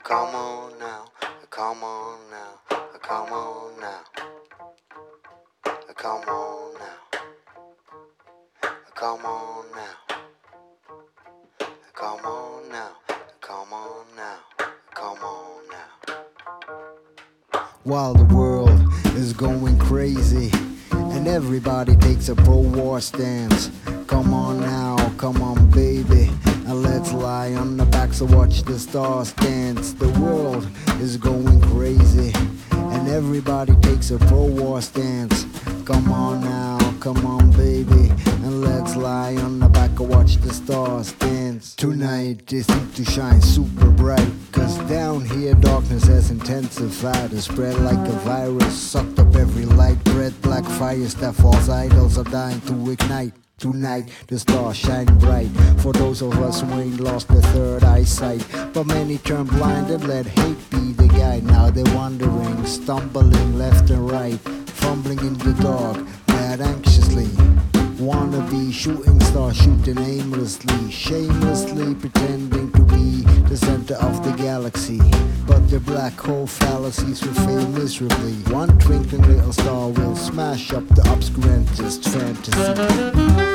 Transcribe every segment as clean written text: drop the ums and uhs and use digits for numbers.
Come on now, come on now, come on now, come on now, come on now, come on now, come on now, come on now. While the world is going crazy and everybody takes a pro-war stance, come on now, come on baby, and let's lie on the backs and watch the stars dance. The world is going crazy and everybody takes a pro-war stance. Come on now, come on baby, and let's lie on the back and watch the stars dance. Tonight they seem to shine super bright, cause down here darkness has intensified and spread like a virus, sucked up every light. Red black fires that false idols are dying to ignite. Tonight the stars shine bright for those of us who ain't lost their third eyesight, but many turn blind and let hate be the guide. Now they're wandering, stumbling left and right, fumbling in the dark, mad anxiously. Wannabe shooting stars shooting aimlessly, shamelessly pretending to be the center of the galaxy, but their black hole fallacies will fail miserably. One twinkling little star will smash up the obscurantist fantasy.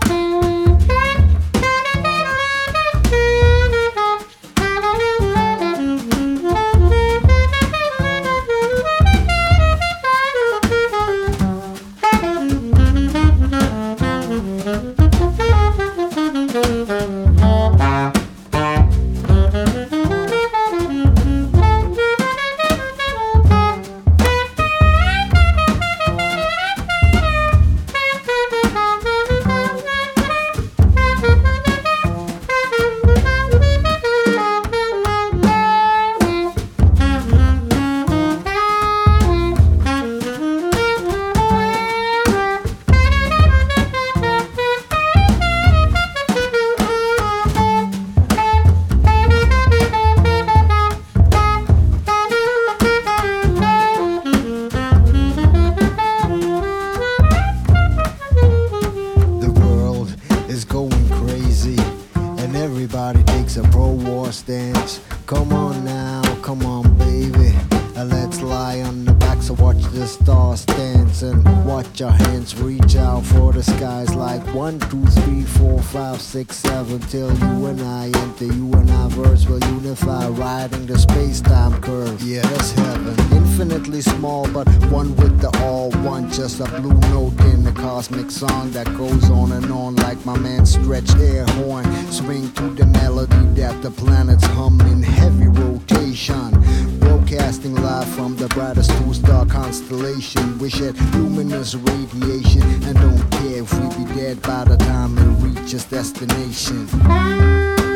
Everybody takes a pro-war stance. Come on now, come on baby, and let's lie on the backs and watch the stars dance, and watch our hands reach out for the skies like 1, 2, 3, 4, 5, 6, 7 till you and I enter, you and I verse will unify, riding the space-time curve. Yeah, that's heaven. Infinitely small, but one with the all one. Just a blue note in the cosmic song that goes on and on like my man's stretched air horn. Swing to the melody that the planets hum in heavy rotation. Broadcasting live from the brightest two-star constellation. We shed luminous radiation and don't care if we be dead by the time it reaches destination.